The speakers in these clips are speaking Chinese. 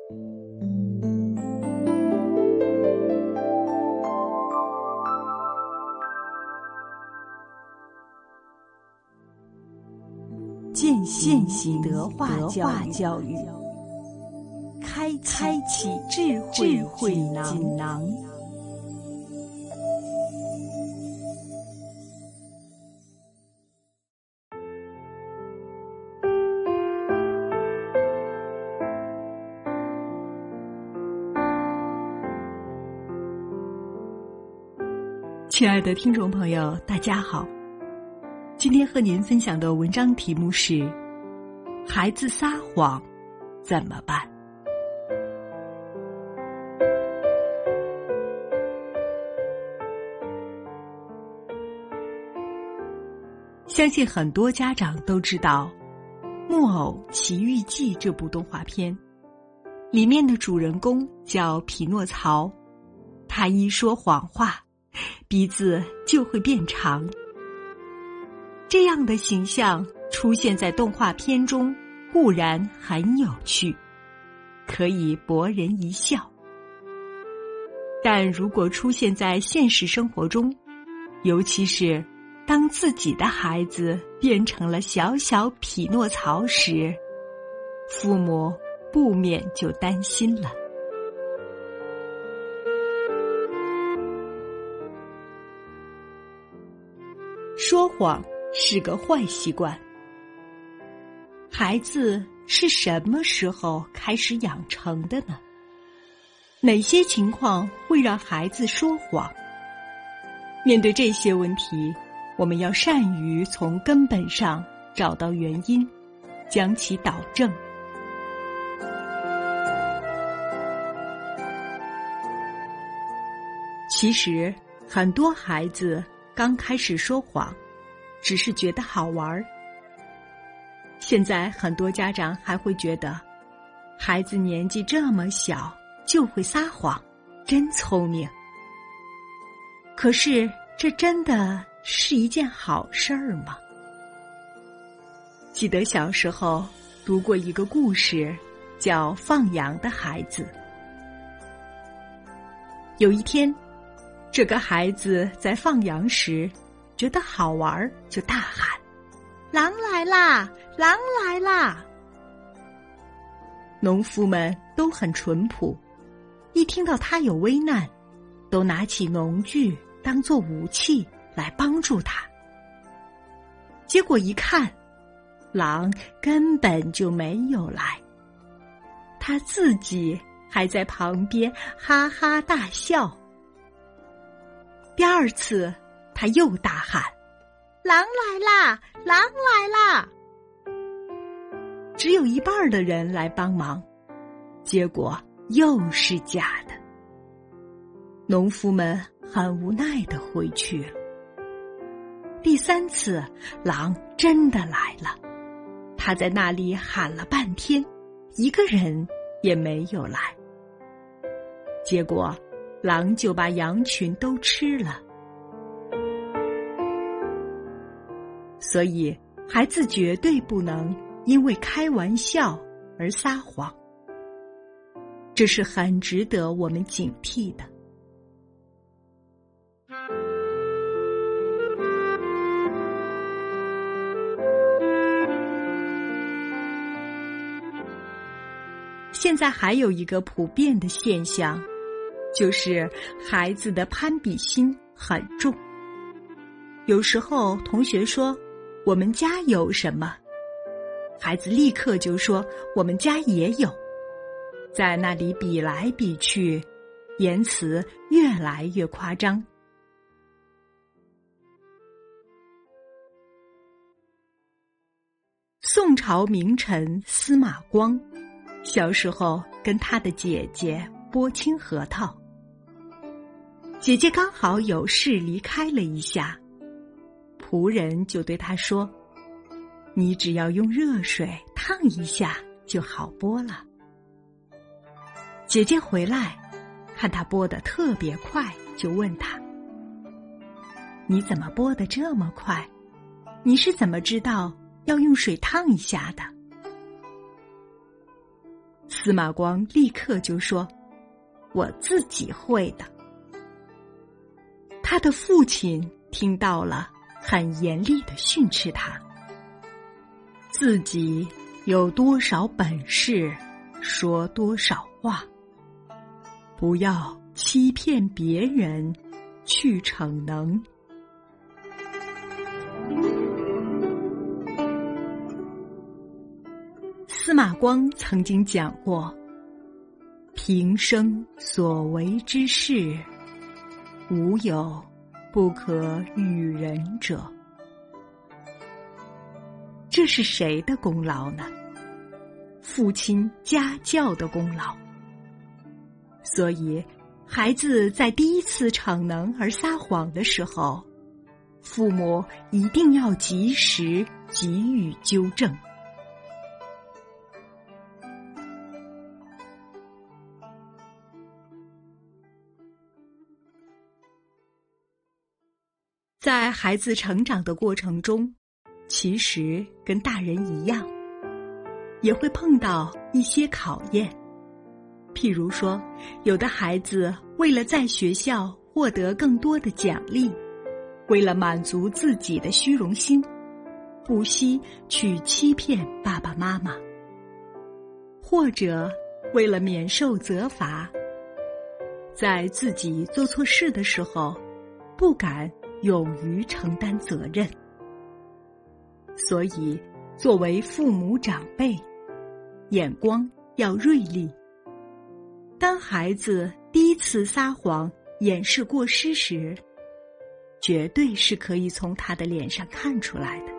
践行德化教育，开启智慧锦囊。亲爱的听众朋友，大家好。今天和您分享的文章题目是：孩子撒谎怎么办？相信很多家长都知道《木偶奇遇记》这部动画片，里面的主人公叫匹诺曹，他一说谎话，鼻子就会变长。这样的形象出现在动画片中固然很有趣，可以博人一笑，但如果出现在现实生活中，尤其是当自己的孩子变成了小小匹诺曹时，父母不免就担心了。说谎是个坏习惯，孩子是什么时候开始养成的呢？哪些情况会让孩子说谎？面对这些问题，我们要善于从根本上找到原因，将其导正。其实，很多孩子刚开始说谎，只是觉得好玩。现在很多家长还会觉得，孩子年纪这么小就会撒谎，真聪明。可是，这真的是一件好事儿吗？记得小时候读过一个故事，叫《放羊的孩子》。有一天，这个孩子在放羊时觉得好玩，就大喊：狼来啦！狼来啦！农夫们都很淳朴，一听到他有危难，都拿起农具当作武器来帮助他。结果一看，狼根本就没有来，他自己还在旁边哈哈大笑。第二次，他又大喊：狼来啦！狼来啦！只有一半的人来帮忙，结果又是假的。农夫们很无奈地回去了。第三次，狼真的来了，他在那里喊了半天，一个人也没有来。结果，狼就把羊群都吃了。所以，孩子绝对不能因为开玩笑而撒谎，这是很值得我们警惕的。现在还有一个普遍的现象，就是孩子的攀比心很重。有时候同学说我们家有什么，孩子立刻就说我们家也有，在那里比来比去，言辞越来越夸张。宋朝名臣司马光小时候跟他的姐姐剥青核桃，姐姐刚好有事离开了一下，仆人就对他说：你只要用热水烫一下就好剥了。姐姐回来看他剥得特别快，就问他：你怎么剥得这么快？你是怎么知道要用水烫一下的？ 司马光立刻就说：“我自己会的。”他的父亲听到了，很严厉地训斥他：“自己有多少本事，说多少话，不要欺骗别人，去逞能。”司马光曾经讲过：“平生所为之事，无有不可与人者。”这是谁的功劳呢？父亲家教的功劳。所以，孩子在第一次逞能而撒谎的时候，父母一定要及时给予纠正。在孩子成长的过程中，其实跟大人一样，也会碰到一些考验。譬如说，有的孩子为了在学校获得更多的奖励，为了满足自己的虚荣心，不惜去欺骗爸爸妈妈，或者为了免受责罚，在自己做错事的时候，不敢勇于承担责任。所以，作为父母长辈，眼光要锐利。当孩子第一次撒谎掩饰过失时，绝对是可以从他的脸上看出来的。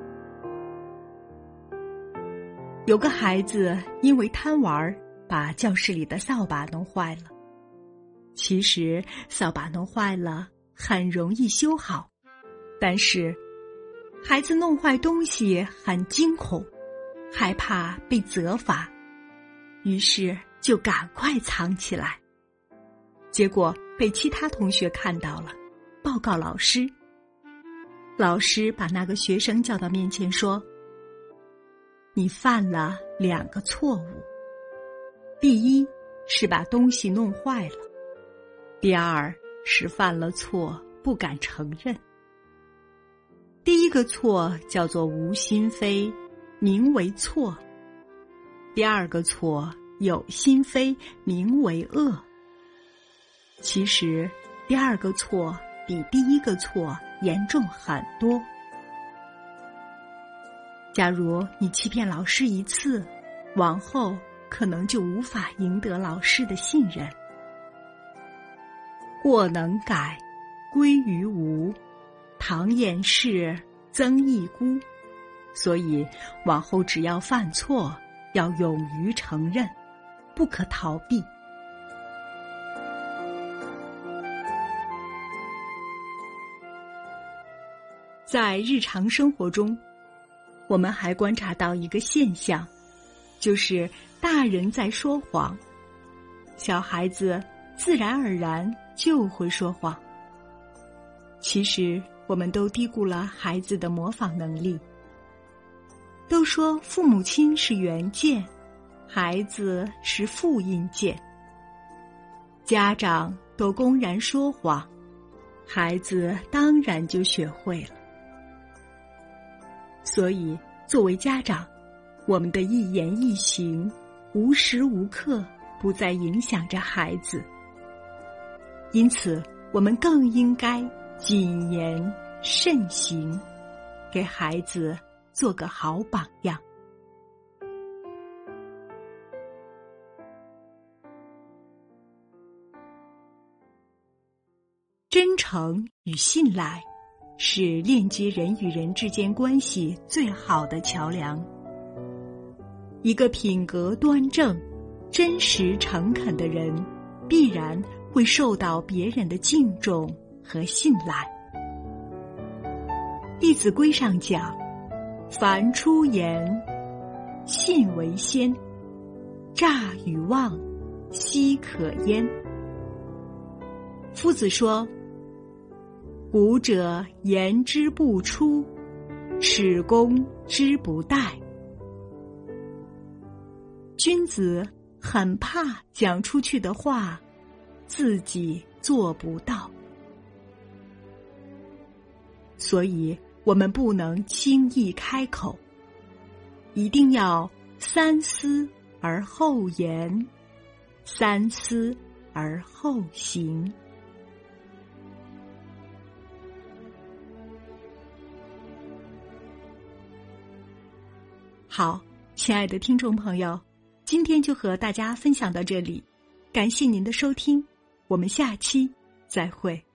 有个孩子因为贪玩，把教室里的扫把弄坏了。其实扫把弄坏了很容易修好，但是孩子弄坏东西很惊恐，害怕被责罚，于是就赶快藏起来。结果被其他同学看到了，报告老师。老师把那个学生叫到面前说：“你犯了2个错误。第一是把东西弄坏了，第二是犯了错不敢承认。第一个错叫做无心非，名为错；第二个错有心非，名为恶。其实第二个错比第一个错严重很多。假如你欺骗老师1次，往后可能就无法赢得老师的信任。过能改，归于无，唐掩饰，增益孤。所以往后只要犯错，要勇于承认，不可逃避。在日常生活中，我们还观察到一个现象，就是大人在说谎，小孩子自然而然就会说谎。其实我们都低估了孩子的模仿能力。都说父母亲是原件，孩子是复印件。家长都公然说谎，孩子当然就学会了。所以作为家长，我们的一言一行无时无刻不在影响着孩子。因此我们更应该谨言慎行，给孩子做个好榜样。真诚与信赖是链接人与人之间关系最好的桥梁。一个品格端正、真实诚恳的人，必然会受到别人的敬重和信赖。《弟子规》上讲：凡出言，信为先，诈与妄，奚可焉。夫子说：古者言之不出，耻公之不殆。君子很怕讲出去的话自己做不到，所以我们不能轻易开口，一定要三思而后言，三思而后行。好，亲爱的听众朋友，今天就和大家分享到这里，感谢您的收听，我们下期再会。